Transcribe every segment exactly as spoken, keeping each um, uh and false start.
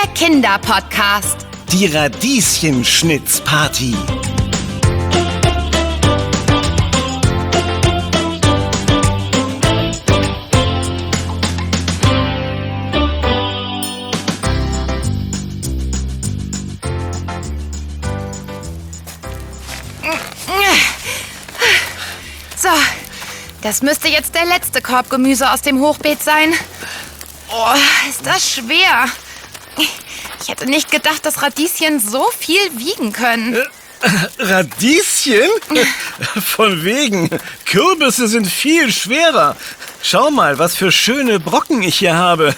Kinderpodcast. Die Radieschenschnitzparty. So, das müsste jetzt der letzte Korb Gemüse aus dem Hochbeet sein. Oh, ist das schwer. Ich hätte nicht gedacht, dass Radieschen so viel wiegen können. Äh, Radieschen? Von wegen. Kürbisse sind viel schwerer. Schau mal, was für schöne Brocken ich hier habe.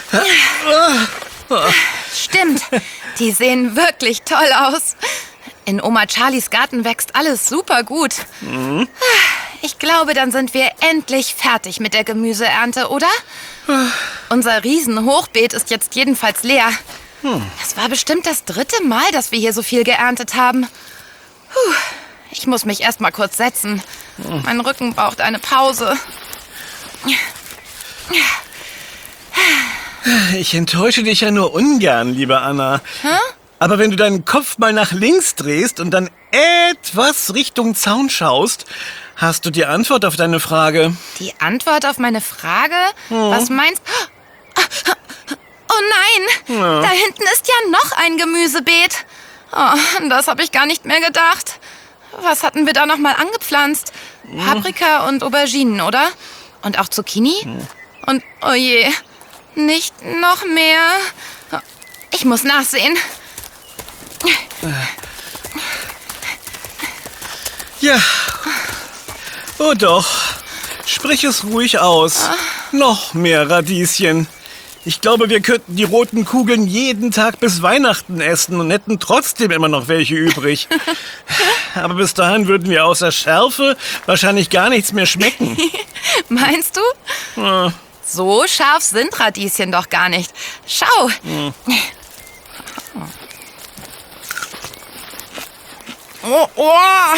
Stimmt, die sehen wirklich toll aus. In Oma Charlies Garten wächst alles super gut. Mhm. Ich glaube, dann sind wir endlich fertig mit der Gemüseernte, oder? Unser Riesenhochbeet ist jetzt jedenfalls leer. Hm. Das war bestimmt das dritte Mal, dass wir hier so viel geerntet haben. Puh, ich muss mich erst mal kurz setzen. Hm. Mein Rücken braucht eine Pause. Ich enttäusche dich ja nur ungern, liebe Anna. Hä? Aber wenn du deinen Kopf mal nach links drehst und dann etwas Richtung Zaun schaust, hast du die Antwort auf deine Frage. Die Antwort auf meine Frage? Hm. Was meinst du? Oh nein, ja. Da hinten ist ja noch ein Gemüsebeet. Oh, das habe ich gar nicht mehr gedacht. Was hatten wir da noch mal angepflanzt? Hm. Paprika und Auberginen, oder? Und auch Zucchini? Hm. Und, oh je, nicht noch mehr. Ich muss nachsehen. Ja, oh doch. Sprich es ruhig aus. Ah. Noch mehr Radieschen. Ich glaube, wir könnten die roten Kugeln jeden Tag bis Weihnachten essen und hätten trotzdem immer noch welche übrig. Aber bis dahin würden wir außer Schärfe wahrscheinlich gar nichts mehr schmecken. Meinst du? Ja. So scharf sind Radieschen doch gar nicht. Schau. Hm. Oh, oh.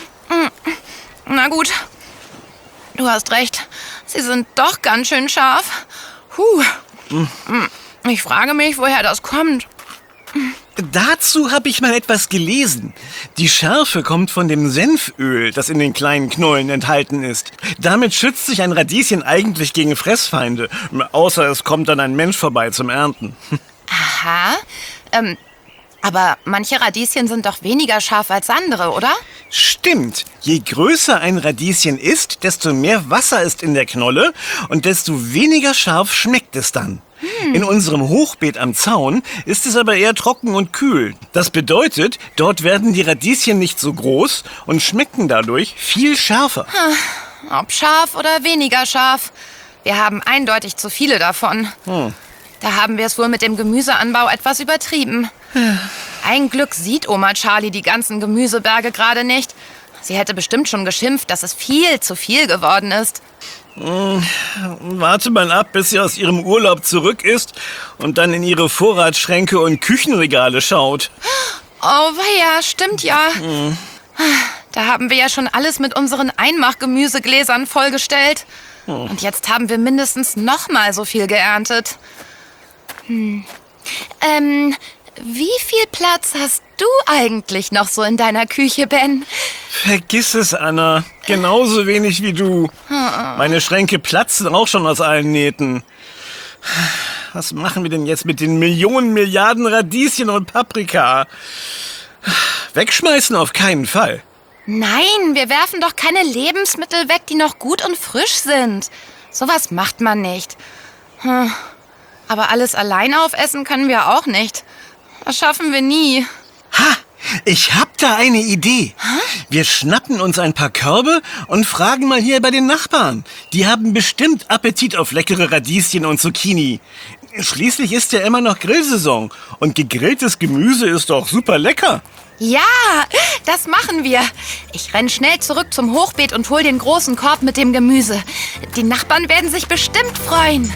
Na gut, du hast recht. Sie sind doch ganz schön scharf. Puh. Ich frage mich, woher das kommt. Dazu habe ich mal etwas gelesen. Die Schärfe kommt von dem Senföl, das in den kleinen Knollen enthalten ist. Damit schützt sich ein Radieschen eigentlich gegen Fressfeinde. Außer es kommt dann ein Mensch vorbei zum Ernten. Aha. Ähm, aber manche Radieschen sind doch weniger scharf als andere, oder? Stimmt. Je größer ein Radieschen ist, desto mehr Wasser ist in der Knolle und desto weniger scharf schmeckt es dann. Hm. In unserem Hochbeet am Zaun ist es aber eher trocken und kühl. Das bedeutet, dort werden die Radieschen nicht so groß und schmecken dadurch viel schärfer. Ob scharf oder weniger scharf. Wir haben eindeutig zu viele davon. Hm. Da haben wir es wohl mit dem Gemüseanbau etwas übertrieben. Ein Glück sieht Oma Charlie die ganzen Gemüseberge gerade nicht. Sie hätte bestimmt schon geschimpft, dass es viel zu viel geworden ist. Hm, warte mal ab, bis sie aus ihrem Urlaub zurück ist und dann in ihre Vorratsschränke und Küchenregale schaut. Oh weia, stimmt ja. Hm. Da haben wir ja schon alles mit unseren Einmachgemüsegläsern vollgestellt. Hm. Und jetzt haben wir mindestens noch mal so viel geerntet. Hm. Ähm, wie viel Platz hast du eigentlich noch so in deiner Küche, Ben? Vergiss es, Anna. Genauso wenig wie du. Meine Schränke platzen auch schon aus allen Nähten. Was machen wir denn jetzt mit den Millionen, Milliarden Radieschen und Paprika? Wegschmeißen auf keinen Fall. Nein, wir werfen doch keine Lebensmittel weg, die noch gut und frisch sind. Sowas macht man nicht. Hm. Aber alles allein aufessen können wir auch nicht. Das schaffen wir nie. Ha! Ich hab da eine Idee. Hä? Wir schnappen uns ein paar Körbe und fragen mal hier bei den Nachbarn. Die haben bestimmt Appetit auf leckere Radieschen und Zucchini. Schließlich ist ja immer noch Grillsaison. Und gegrilltes Gemüse ist doch super lecker. Ja, das machen wir. Ich renn schnell zurück zum Hochbeet und hol den großen Korb mit dem Gemüse. Die Nachbarn werden sich bestimmt freuen.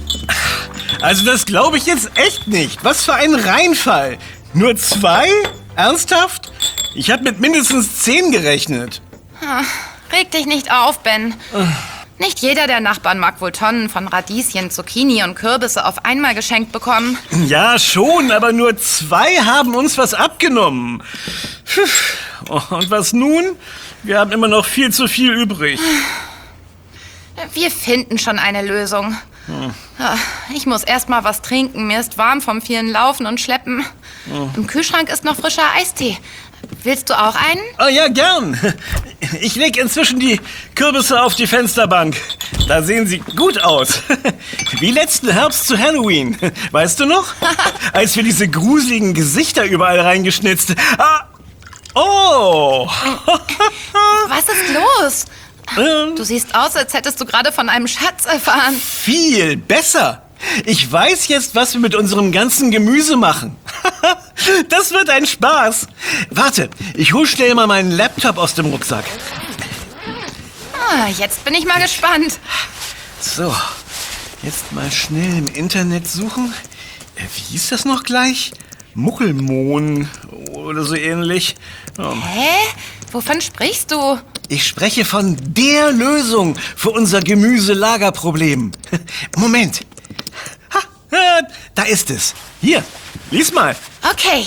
Also das glaube ich jetzt echt nicht. Was für ein Reinfall. Nur zwei? Ernsthaft? Ich habe mit mindestens zehn gerechnet. Ach, reg dich nicht auf, Ben. Nicht jeder der Nachbarn mag wohl Tonnen von Radieschen, Zucchini und Kürbisse auf einmal geschenkt bekommen. Ja, schon, aber nur zwei haben uns was abgenommen. Und was nun? Wir haben immer noch viel zu viel übrig. Wir finden schon eine Lösung. Hm. Ich muss erst mal was trinken. Mir ist warm vom vielen Laufen und Schleppen. Hm. Im Kühlschrank ist noch frischer Eistee. Willst du auch einen? Oh ja, gern. Ich leg inzwischen die Kürbisse auf die Fensterbank. Da sehen sie gut aus. Wie letzten Herbst zu Halloween. Weißt du noch? Als wir diese gruseligen Gesichter überall reingeschnitzt. Ah. Oh! Was ist los? Du siehst aus, als hättest du gerade von einem Schatz erfahren. Viel besser. Ich weiß jetzt, was wir mit unserem ganzen Gemüse machen. Das wird ein Spaß. Warte, ich hol schnell mal meinen Laptop aus dem Rucksack. Ah, jetzt bin ich mal gespannt. So, jetzt mal schnell im Internet suchen. Wie hieß das noch gleich? Muckelmohn oder so ähnlich. Oh. Hä? Wovon sprichst du? Ich spreche von der Lösung für unser Gemüselagerproblem. Moment. Ha, da ist es. Hier, lies mal. Okay.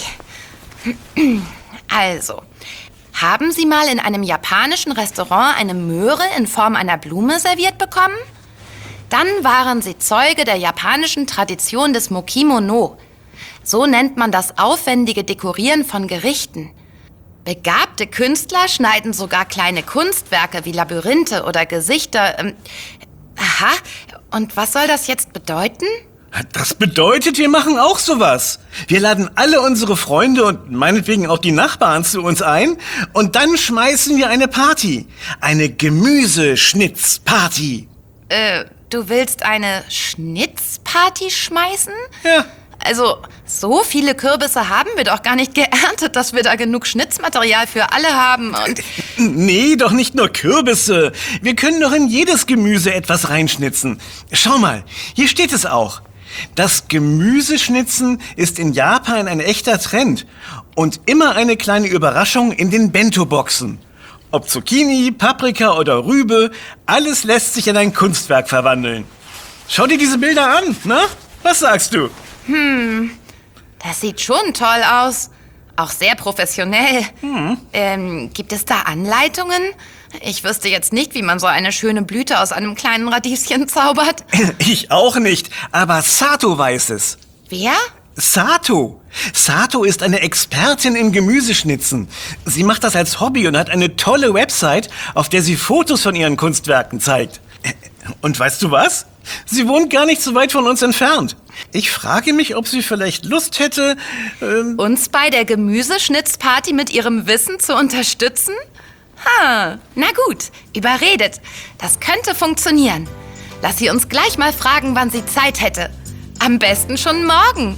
Also, haben Sie mal in einem japanischen Restaurant eine Möhre in Form einer Blume serviert bekommen? Dann waren Sie Zeuge der japanischen Tradition des Mokimono. So nennt man das aufwendige Dekorieren von Gerichten. Begabte Künstler schneiden sogar kleine Kunstwerke wie Labyrinthe oder Gesichter. Ähm, aha, und was soll das jetzt bedeuten? Das bedeutet, wir machen auch sowas. Wir laden alle unsere Freunde und meinetwegen auch die Nachbarn zu uns ein und dann schmeißen wir eine Party. Eine Gemüseschnitzparty. Äh, du willst eine Schnitzparty schmeißen? Ja. Also, so viele Kürbisse haben wir doch gar nicht geerntet, dass wir da genug Schnitzmaterial für alle haben und... Nee, doch nicht nur Kürbisse. Wir können doch in jedes Gemüse etwas reinschnitzen. Schau mal, hier steht es auch. Das Gemüseschnitzen ist in Japan ein echter Trend und immer eine kleine Überraschung in den Bento-Boxen. Ob Zucchini, Paprika oder Rübe, alles lässt sich in ein Kunstwerk verwandeln. Schau dir diese Bilder an, na? Was sagst du? Hm, das sieht schon toll aus. Auch sehr professionell. Hm. Ähm, gibt es da Anleitungen? Ich wüsste jetzt nicht, wie man so eine schöne Blüte aus einem kleinen Radieschen zaubert. Ich auch nicht, aber Sato weiß es. Wer? Sato. Sato ist eine Expertin im Gemüseschnitzen. Sie macht das als Hobby und hat eine tolle Website, auf der sie Fotos von ihren Kunstwerken zeigt. Und weißt du was? Sie wohnt gar nicht so weit von uns entfernt. Ich frage mich, ob sie vielleicht Lust hätte... Ähm uns bei der Gemüseschnitzparty mit ihrem Wissen zu unterstützen? Ha, na gut, überredet. Das könnte funktionieren. Lass sie uns gleich mal fragen, wann sie Zeit hätte. Am besten schon morgen.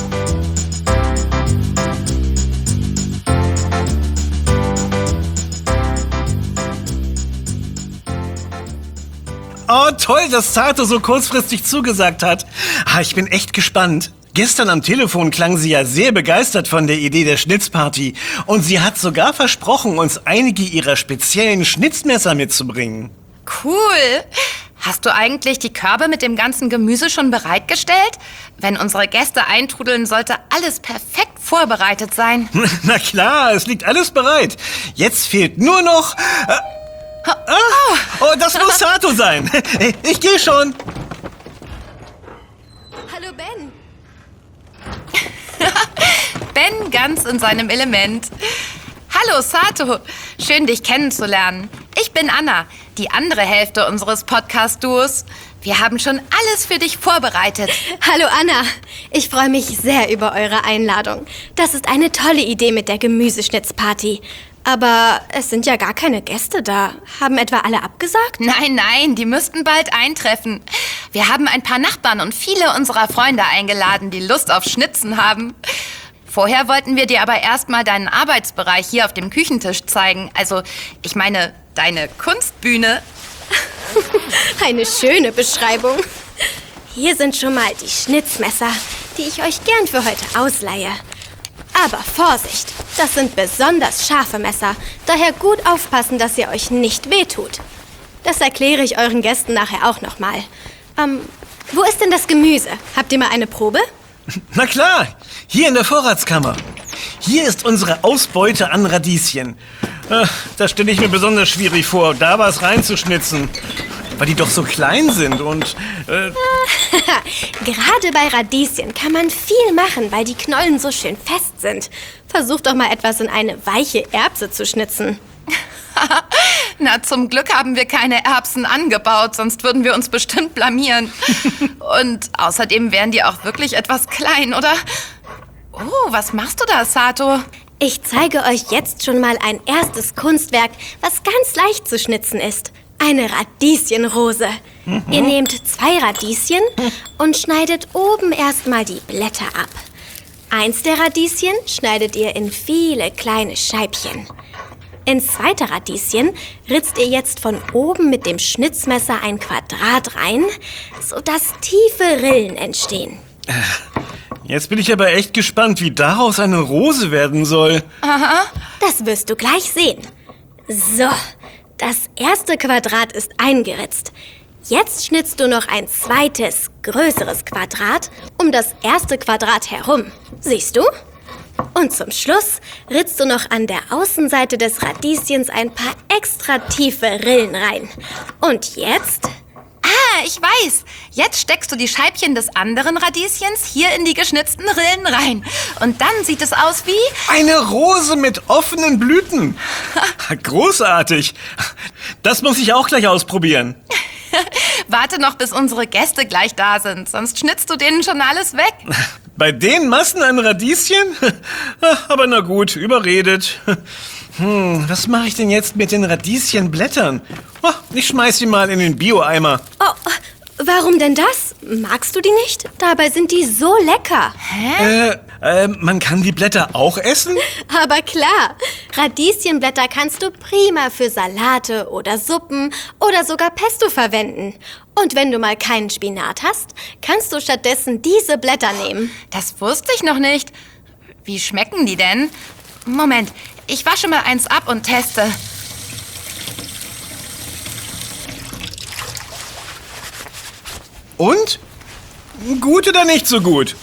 Oh, toll, dass Sato so kurzfristig zugesagt hat. Ah, ich bin echt gespannt. Gestern am Telefon klang sie ja sehr begeistert von der Idee der Schnitzparty. Und sie hat sogar versprochen, uns einige ihrer speziellen Schnitzmesser mitzubringen. Cool. Hast du eigentlich die Körbe mit dem ganzen Gemüse schon bereitgestellt? Wenn unsere Gäste eintrudeln, sollte alles perfekt vorbereitet sein. Na klar, es liegt alles bereit. Jetzt fehlt nur noch... Äh, ah, oh, das muss Sato sein. Ich gehe schon. Hallo Ben. Ben ganz in seinem Element. Hallo Sato, schön dich kennenzulernen. Ich bin Anna, die andere Hälfte unseres Podcast-Duos. Wir haben schon alles für dich vorbereitet. Hallo Anna, ich freue mich sehr über eure Einladung. Das ist eine tolle Idee mit der Gemüseschnitzparty. Aber es sind ja gar keine Gäste da. Haben etwa alle abgesagt? Nein, nein, die müssten bald eintreffen. Wir haben ein paar Nachbarn und viele unserer Freunde eingeladen, die Lust auf Schnitzen haben. Vorher wollten wir dir aber erstmal deinen Arbeitsbereich hier auf dem Küchentisch zeigen. Also, ich meine, deine Kunstbühne. Eine schöne Beschreibung. Hier sind schon mal die Schnitzmesser, die ich euch gern für heute ausleihe. Aber Vorsicht, Das sind besonders scharfe Messer. Daher gut aufpassen, dass ihr euch nicht wehtut. Das erkläre ich euren Gästen nachher auch nochmal. Ähm, wo ist denn das Gemüse? Habt ihr mal eine Probe? Na klar, hier in der Vorratskammer. Hier ist unsere Ausbeute an Radieschen. Äh, das stelle ich mir besonders schwierig vor, da was reinzuschnitzen. Weil die doch so klein sind und... Äh Gerade bei Radieschen kann man viel machen, weil die Knollen so schön fest sind. Versucht doch mal etwas in eine weiche Erbse zu schnitzen. Na, zum Glück haben wir keine Erbsen angebaut, sonst würden wir uns bestimmt blamieren. Und außerdem wären die auch wirklich etwas klein, oder? Oh, was machst du da, Sato? Ich zeige euch jetzt schon mal ein erstes Kunstwerk, was ganz leicht zu schnitzen ist. Eine Radieschenrose. Mhm. Ihr nehmt zwei Radieschen und schneidet oben erstmal die Blätter ab. Eins der Radieschen schneidet ihr in viele kleine Scheibchen. Ins zweite Radieschen ritzt ihr jetzt von oben mit dem Schnitzmesser ein Quadrat rein, sodass tiefe Rillen entstehen. Jetzt bin ich aber echt gespannt, wie daraus eine Rose werden soll. Aha. Das wirst du gleich sehen. So, das erste Quadrat ist eingeritzt. Jetzt schnitzt du noch ein zweites, größeres Quadrat um das erste Quadrat herum. Siehst du? Und zum Schluss ritzt du noch an der Außenseite des Radieschens ein paar extra tiefe Rillen rein. Und jetzt... Ah, ich weiß. Jetzt steckst du die Scheibchen des anderen Radieschens hier in die geschnitzten Rillen rein. Und dann sieht es aus wie... Eine Rose mit offenen Blüten. Großartig. Das muss ich auch gleich ausprobieren. Warte noch, bis unsere Gäste gleich da sind, sonst schnitzt du denen schon alles weg. Bei den Massen an Radieschen? Aber na gut, überredet. Hm, was mache ich denn jetzt mit den Radieschenblättern? Oh, ich schmeiß sie mal in den Bio-Eimer. Oh, warum denn das? Magst du die nicht? Dabei sind die so lecker. Hä? Äh, äh, man kann die Blätter auch essen? Aber klar, Radieschenblätter kannst du prima für Salate oder Suppen oder sogar Pesto verwenden. Und wenn du mal keinen Spinat hast, kannst du stattdessen diese Blätter nehmen. Das wusste ich noch nicht. Wie schmecken die denn? Moment, ich wasche mal eins ab und teste. Und? Gut oder nicht so gut?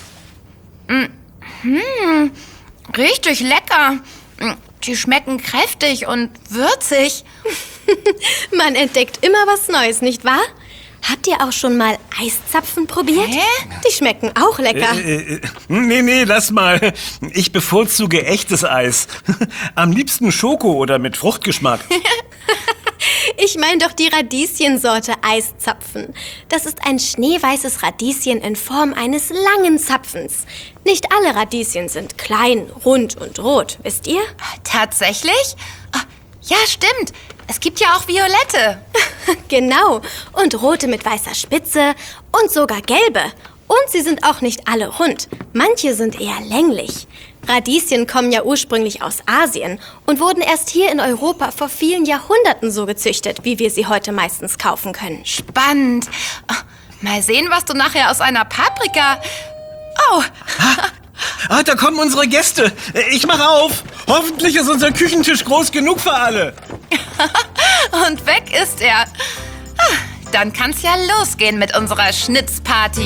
Hm, richtig lecker. Die schmecken kräftig und würzig. Man entdeckt immer was Neues, nicht wahr? Habt ihr auch schon mal Eiszapfen probiert? Hä? Die schmecken auch lecker. Äh, äh, nee, nee, lass mal. Ich bevorzuge echtes Eis. Am liebsten Schoko oder mit Fruchtgeschmack. Ich meine doch die Radieschensorte Eiszapfen. Das ist ein schneeweißes Radieschen in Form eines langen Zapfens. Nicht alle Radieschen sind klein, rund und rot, wisst ihr? Tatsächlich? Ah, ja, stimmt. Es gibt ja auch violette. Genau. Und rote mit weißer Spitze und sogar gelbe. Und sie sind auch nicht alle rund. Manche sind eher länglich. Radieschen kommen ja ursprünglich aus Asien und wurden erst hier in Europa vor vielen Jahrhunderten so gezüchtet, wie wir sie heute meistens kaufen können. Spannend. Ah, mal sehen, was du nachher aus einer Paprika... Oh, Ah, da kommen unsere Gäste. Ich mach auf. Hoffentlich ist unser Küchentisch groß genug für alle. und weg ist er. Ah, dann kann's ja losgehen mit unserer Schnitzparty.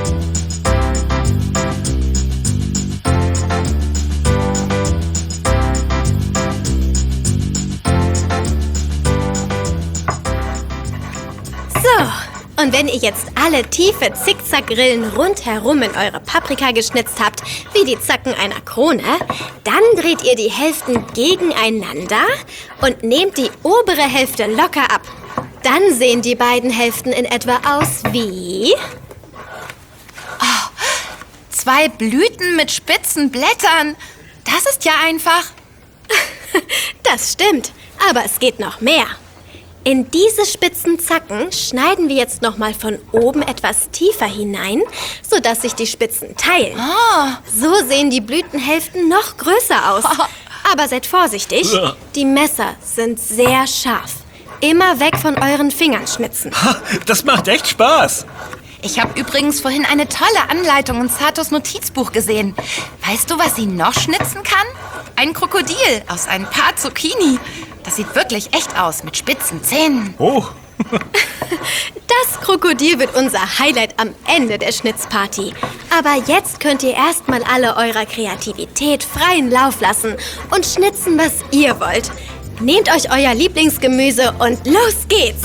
So, und wenn ihr jetzt alle tiefe Zickzackrillen rundherum in eure Paprika geschnitzt habt, wie die Zacken einer Krone, dann dreht ihr die Hälften gegeneinander und nehmt die obere Hälfte locker ab. Dann sehen die beiden Hälften in etwa aus wie... Oh, zwei Blüten mit spitzen Blättern. Das ist ja einfach. Das stimmt, aber es geht noch mehr. In diese spitzen Zacken schneiden wir jetzt nochmal von oben etwas tiefer hinein, sodass sich die Spitzen teilen. Oh. So sehen die Blütenhälften noch größer aus. Aber seid vorsichtig, die Messer sind sehr scharf. Immer weg von euren Fingern schnitzen. Das macht echt Spaß. Ich habe übrigens vorhin eine tolle Anleitung in Satos Notizbuch gesehen. Weißt du, was sie noch schnitzen kann? Ein Krokodil aus ein paar Zucchini. Das sieht wirklich echt aus, mit spitzen Zähnen. Oh. Das Krokodil wird unser Highlight am Ende der Schnitzparty. Aber jetzt könnt ihr erstmal alle eurer Kreativität freien Lauf lassen und schnitzen, was ihr wollt. Nehmt euch euer Lieblingsgemüse und los geht's!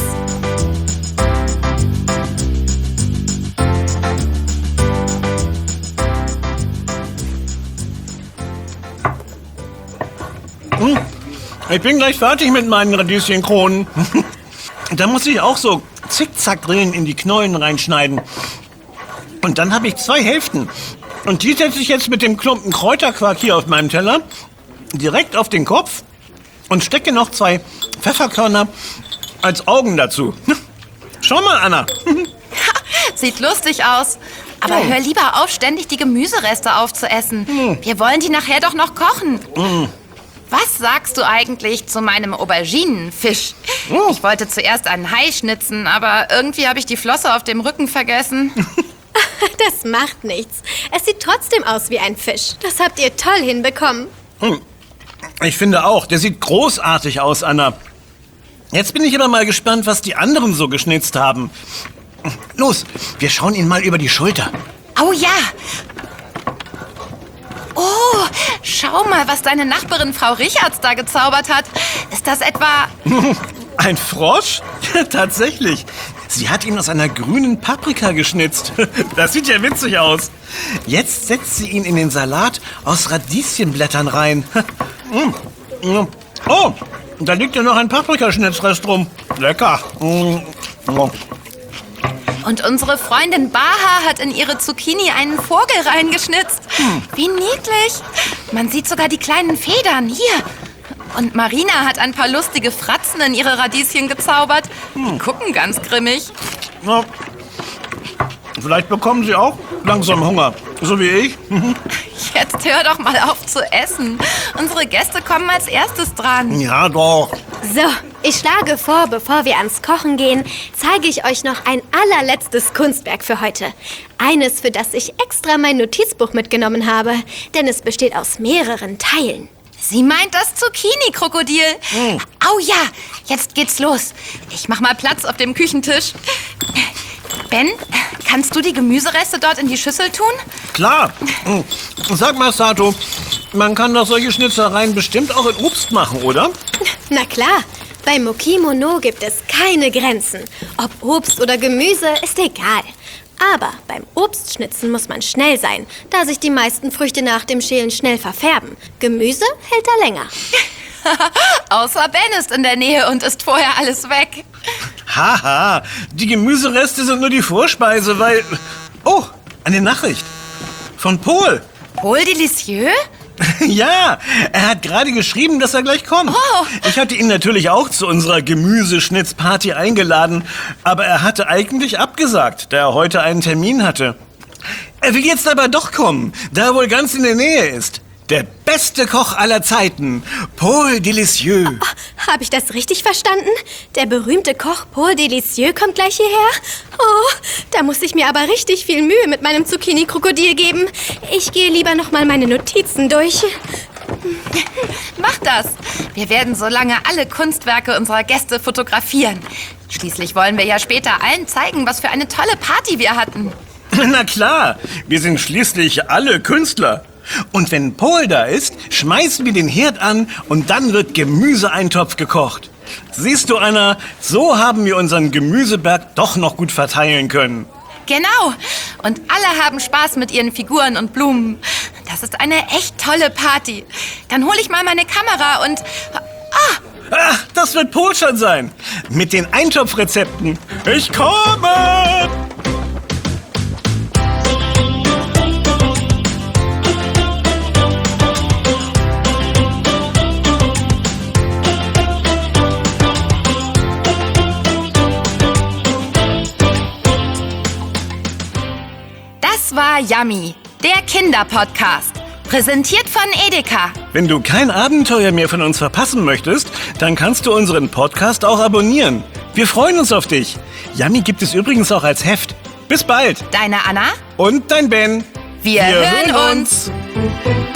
Hm, ich bin gleich fertig mit meinen Radieschenkronen. Da muss ich auch so Zickzackrillen in die Knollen reinschneiden. Und dann habe ich zwei Hälften. Und die setze ich jetzt mit dem Klumpen Kräuterquark hier auf meinem Teller direkt auf den Kopf und stecke noch zwei Pfefferkörner als Augen dazu. Schau mal, Anna. Sieht lustig aus. Aber Oh. hör lieber auf, ständig die Gemüsereste aufzuessen. Hm. Wir wollen die nachher doch noch kochen. Mm. Was sagst du eigentlich zu meinem Auberginenfisch? Oh. Ich wollte zuerst einen Hai schnitzen, aber irgendwie habe ich die Flosse auf dem Rücken vergessen. Das macht nichts. Es sieht trotzdem aus wie ein Fisch. Das habt ihr toll hinbekommen. Ich finde auch, der sieht großartig aus, Anna. Jetzt bin ich aber mal gespannt, was die anderen so geschnitzt haben. Los, wir schauen ihn mal über die Schulter. Oh ja! Oh, schau mal, was deine Nachbarin Frau Richards da gezaubert hat. Ist das etwa... Ein Frosch? Ja, tatsächlich. Sie hat ihn aus einer grünen Paprika geschnitzt. Das sieht ja witzig aus. Jetzt setzt sie ihn in den Salat aus Radieschenblättern rein. Oh, da liegt ja noch ein Paprikaschnitzrest rum. Lecker. Und unsere Freundin Baha hat in ihre Zucchini einen Vogel reingeschnitzt. Wie niedlich. Man sieht sogar die kleinen Federn. Hier. Und Marina hat ein paar lustige Fratzen in ihre Radieschen gezaubert. Die gucken ganz grimmig. Ja. Vielleicht bekommen Sie auch langsam Hunger, so wie ich. Jetzt hör doch mal auf zu essen. Unsere Gäste kommen als erstes dran. Ja, doch. So, ich schlage vor, bevor wir ans Kochen gehen, zeige ich euch noch ein allerletztes Kunstwerk für heute. Eines, für das ich extra mein Notizbuch mitgenommen habe, denn es besteht aus mehreren Teilen. Sie meint das Zucchini-Krokodil. Mm. Oh ja, jetzt geht's los. Ich mach mal Platz auf dem Küchentisch. Ben, kannst du die Gemüsereste dort in die Schüssel tun? Klar. Sag mal, Sato, man kann doch solche Schnitzereien bestimmt auch in Obst machen, oder? Na klar, bei Mokimono gibt es keine Grenzen. Ob Obst oder Gemüse, ist egal. Aber beim Obstschnitzen muss man schnell sein, da sich die meisten Früchte nach dem Schälen schnell verfärben. Gemüse hält da länger. Außer Ben ist in der Nähe und ist vorher alles weg. Haha, die Gemüsereste sind nur die Vorspeise, weil... Oh, eine Nachricht. Von Paul. Paul Delicieux? Ja, er hat gerade geschrieben, dass er gleich kommt. Oh. Ich hatte ihn natürlich auch zu unserer Gemüseschnitzparty eingeladen, aber er hatte eigentlich abgesagt, da er heute einen Termin hatte. Er will jetzt aber doch kommen, da er wohl ganz in der Nähe ist. Der beste Koch aller Zeiten, Paul Delicieux. Oh, habe ich das richtig verstanden? Der berühmte Koch Paul Delicieux kommt gleich hierher? Oh, da muss ich mir aber richtig viel Mühe mit meinem Zucchini-Krokodil geben. Ich gehe lieber noch mal meine Notizen durch. Mach das. Wir werden so lange alle Kunstwerke unserer Gäste fotografieren. Schließlich wollen wir ja später allen zeigen, was für eine tolle Party wir hatten. Na klar, wir sind schließlich alle Künstler. Und wenn Paul da ist, schmeißen wir den Herd an und dann wird Gemüseeintopf gekocht. Siehst du, Anna, so haben wir unseren Gemüseberg doch noch gut verteilen können. Genau. Und alle haben Spaß mit ihren Figuren und Blumen. Das ist eine echt tolle Party. Dann hole ich mal meine Kamera und... Ah, Ah, das wird Paul schon sein. Mit den Eintopfrezepten. Ich komme! das war Yummy, der Kinderpodcast. Präsentiert von Edeka. Wenn du kein Abenteuer mehr von uns verpassen möchtest, dann kannst du unseren Podcast auch abonnieren. Wir freuen uns auf dich. Yummy gibt es übrigens auch als Heft. Bis bald. Deine Anna. Und dein Ben. Wir, Wir hören hören uns.